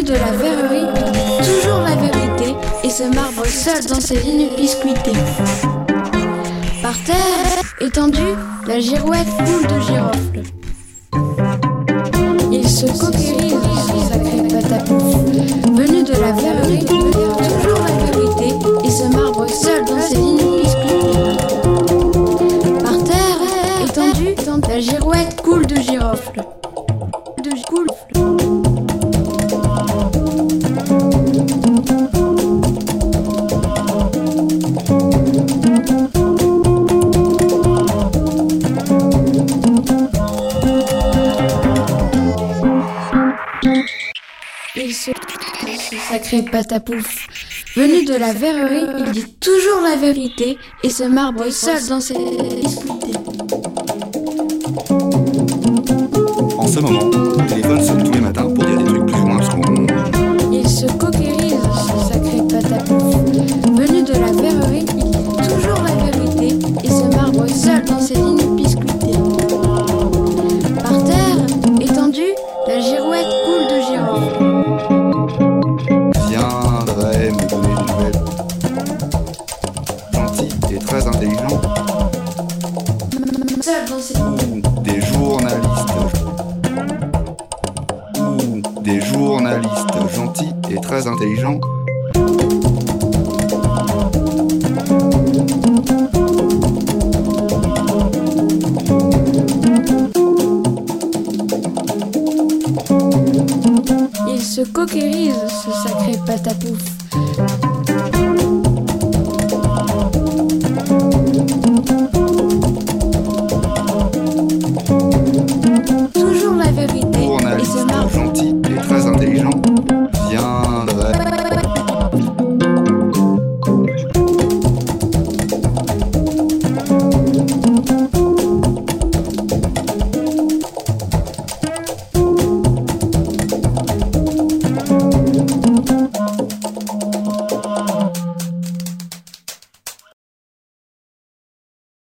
de la verrerie, il dit toujours la vérité et se marbre seul dans ses lignes biscuitées. Par terre, étendue, la girouette coule de girofle. Il se coquérise, ce sacré patapouf. Venu de la verrerie, il dit toujours la vérité et se marbre seul dans ses lignes biscuitées. Par terre, étendue, la girouette coule de girofle. Sacré patapouf. Venu de la verrerie, il dit toujours la vérité et se marbre seul dans ses discutés. En ce moment, le téléphone sonne tous les matins pour dire des trucs plus ou moins obscurs. Il se coquérise, ce sacré patapouf. Venu de la verrerie, il dit toujours la vérité et se marbre seul dans ses lignes biscuitées. Par terre, étendue, la girouette coule de girofle. Viendrait me donner des nouvelles. Gentil et très intelligent. Seul dans ses Ou des journalistes. Ou des journalistes gentils et très intelligents. Il se coquérise, ce sacré patapouf.